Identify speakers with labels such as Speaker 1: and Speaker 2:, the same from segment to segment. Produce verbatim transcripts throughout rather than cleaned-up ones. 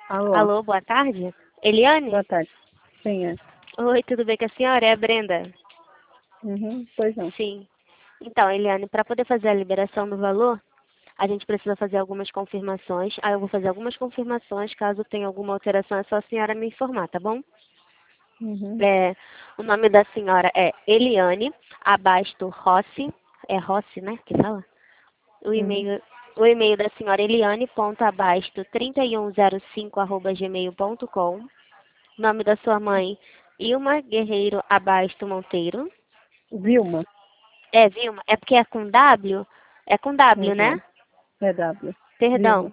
Speaker 1: Alô,
Speaker 2: Alô, boa tarde. Eliane?
Speaker 1: boa tarde. Sim, é.
Speaker 2: Oi, tudo bem com a senhora? É a Brenda.
Speaker 1: Uhum, pois não.
Speaker 2: Sim. Então, Eliane, para poder fazer a liberação do valor, a gente precisa fazer algumas confirmações. Aí eu vou fazer algumas confirmações. Caso tenha alguma alteração, é só a senhora me informar, tá bom?
Speaker 1: Uhum,
Speaker 2: É, o nome da senhora é Eliane Abasto Rossi. É Rossi, né? Que fala? O
Speaker 1: uhum.
Speaker 2: e-mail, o e-mail da senhora Eliane.abasto trinta e um zero cinco arroba gmail ponto com. Nome da sua mãe, Ilma Guerreiro Abasto Monteiro.
Speaker 1: Vilma.
Speaker 2: É, Vilma? É porque é com W? É com W, né?
Speaker 1: Uhum. É W. Vilma.
Speaker 2: Perdão.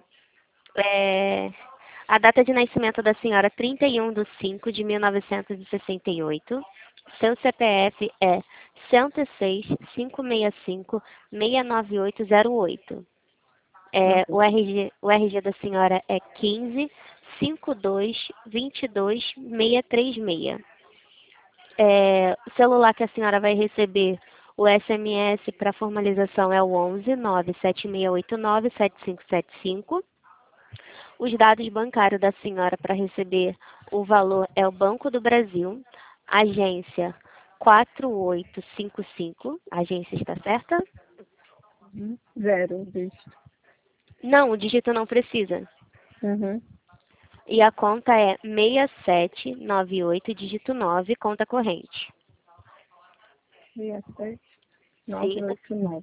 Speaker 2: É, a data de nascimento da senhora, trinta e um de cinco de mil novecentos e sessenta e oito. Seu C P F é cento e seis, quinhentos e sessenta e cinco, seiscentos e noventa e oito zero oito. É,
Speaker 1: Ok.
Speaker 2: o, R G, o R G da senhora é quinze, cinquenta e dois, vinte e dois, seiscentos e trinta e seis. É, o celular que a senhora vai receber o S M S para formalização é o onze, nove sete seis oito nove, sete cinco sete cinco. Os dados bancários da senhora para receber o valor é o Banco do Brasil, agência quatro oito cinco cinco. A agência está certa?
Speaker 1: Uhum. Zero, visto.
Speaker 2: Não, o dígito não precisa.
Speaker 1: Uhum.
Speaker 2: E a conta é seis sete nove oito, dígito nove, conta corrente.
Speaker 1: seis sete nove
Speaker 2: Sim,
Speaker 1: oito nove.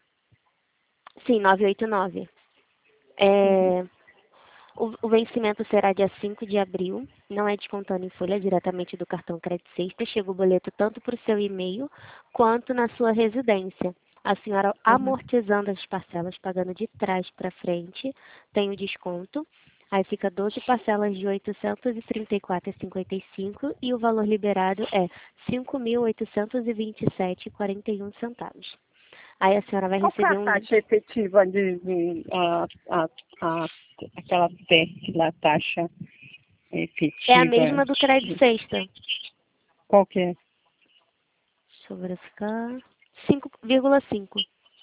Speaker 2: sim, novecentos e oitenta e nove.
Speaker 1: Uhum.
Speaker 2: É, o, o vencimento será dia cinco de abril, não é descontando em folha, é diretamente do cartão Crédito Sexta. Chega o boleto tanto para o seu e-mail quanto na sua residência. A senhora
Speaker 1: Uhum.
Speaker 2: amortizando as parcelas, pagando de trás para frente, tem o desconto. Aí fica doze parcelas de oitocentos e trinta e quatro reais e cinquenta e cinco centavos e o valor liberado é cinco mil oitocentos e vinte e sete reais e quarenta e um centavos. Aí a senhora vai
Speaker 1: Qual que é
Speaker 2: receber
Speaker 1: a
Speaker 2: um link.
Speaker 1: taxa efetiva de, de a, a, a, aquela T E C, a taxa
Speaker 2: É a
Speaker 1: efetiva?
Speaker 2: mesma do Crédito
Speaker 1: De,
Speaker 2: Sexta.
Speaker 1: qual que é?
Speaker 2: Deixa eu verificar. cinco vírgula cinco.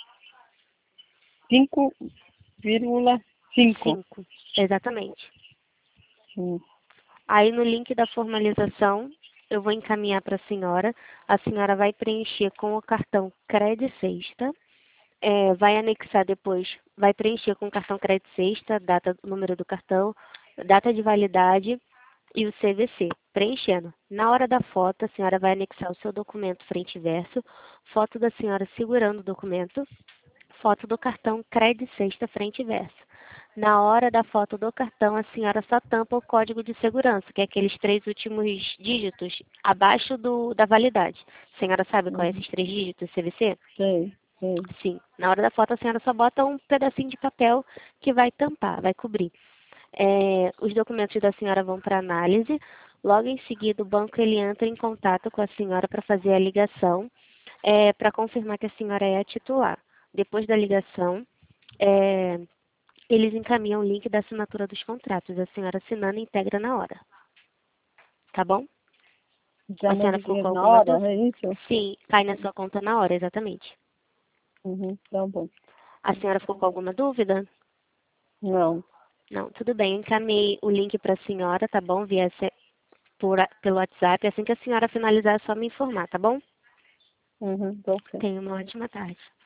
Speaker 1: cinco vírgula cinco.
Speaker 2: cinco, exatamente.
Speaker 1: Sim.
Speaker 2: Aí no link da formalização, eu vou encaminhar para a senhora. A senhora vai preencher com o cartão Crédito Sexta. É, vai anexar depois, vai preencher com o cartão Crédito Sexta, data, número do cartão, data de validade e o C V C, preenchendo. Na hora da foto, a senhora vai anexar o seu documento frente e verso, foto da senhora segurando o documento, foto do cartão Crédito Sexta frente e verso. Na hora da foto do cartão, a senhora só tampa o código de segurança, que é aqueles três últimos dígitos abaixo do, da validade. A senhora sabe qual é
Speaker 1: Uhum.
Speaker 2: esses três dígitos C V C?
Speaker 1: Sei, sei.
Speaker 2: Sim. Na hora da foto, a senhora só bota um pedacinho de papel que vai tampar, vai cobrir. É, os documentos da senhora vão para análise. Logo em seguida, o banco ele entra em contato com a senhora para fazer a ligação, é, para confirmar que a senhora é a titular. Depois da ligação, é, eles encaminham o link da assinatura dos contratos. A senhora assinando e integra na hora. Tá bom?
Speaker 1: Já
Speaker 2: A
Speaker 1: manda
Speaker 2: senhora
Speaker 1: o
Speaker 2: ficou com
Speaker 1: dinheiro na
Speaker 2: alguma
Speaker 1: hora,
Speaker 2: dúvida?
Speaker 1: é isso?
Speaker 2: Sim, cai na sua conta na hora, exatamente.
Speaker 1: Uhum, tá bom.
Speaker 2: A senhora ficou com alguma dúvida?
Speaker 1: Não.
Speaker 2: Não, tudo bem. Eu encaminhei o link para a senhora, tá bom? Via esse- por, a- pelo WhatsApp. Assim que a senhora finalizar, é só me informar, tá bom?
Speaker 1: Uhum, tá ok.
Speaker 2: Tenha uma ótima tarde.